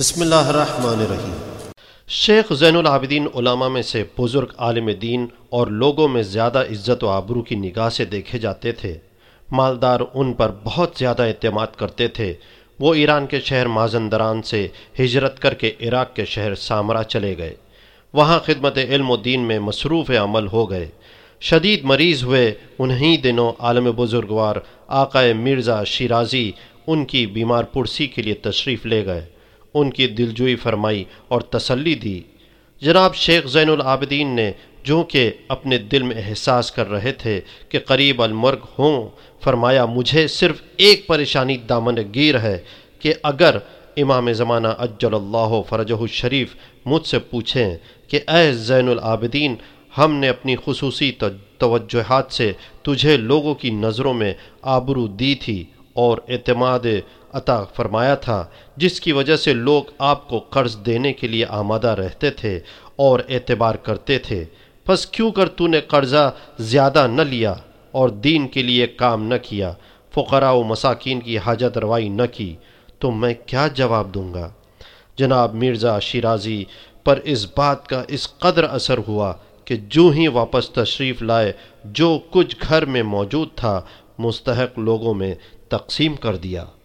بسم اللہ الرحمن الرحیم۔ شیخ زین العابدین علماء میں سے بزرگ عالم دین اور لوگوں میں زیادہ عزت و آبرو کی نگاہ سے دیکھے جاتے تھے۔ مالدار ان پر بہت زیادہ اعتماد کرتے تھے۔ وہ ایران کے شہر مازندران سے ہجرت کر کے عراق کے شہر سامرا چلے گئے۔ وہاں خدمت علم و دین میں مصروف عمل ہو گئے۔ شدید مریض ہوئے۔ انہی دنوں عالم بزرگوار آقا مرزا شیرازی ان کی بیمار پرسی کے لیے تشریف لے گئے۔ ان کی دلجوئی فرمائی اور تسلی دی۔ جناب شیخ زین العابدین نے جو کہ اپنے دل میں احساس کر رہے تھے کہ قریب المرگ ہوں، فرمایا مجھے صرف ایک پریشانی دامن گیر ہے کہ اگر امام زمانہ عجل اللہ فرجہ الشریف مجھ سے پوچھیں کہ اے زین العابدین، ہم نے اپنی خصوصی توجہات سے تجھے لوگوں کی نظروں میں آبرو دی تھی اور اعتماد عطا فرمایا تھا، جس کی وجہ سے لوگ آپ کو قرض دینے کے لیے آمادہ رہتے تھے اور اعتبار کرتے تھے، پس کیوں کر تو نے قرضہ زیادہ نہ لیا اور دین کے لیے کام نہ کیا، فقراء و مساکین کی حاجت روائی نہ کی، تو میں کیا جواب دوں گا؟ جناب مرزا شیرازی پر اس بات کا اس قدر اثر ہوا کہ جو ہی واپس تشریف لائے جو کچھ گھر میں موجود تھا مستحق لوگوں میں تقسیم کر دیا۔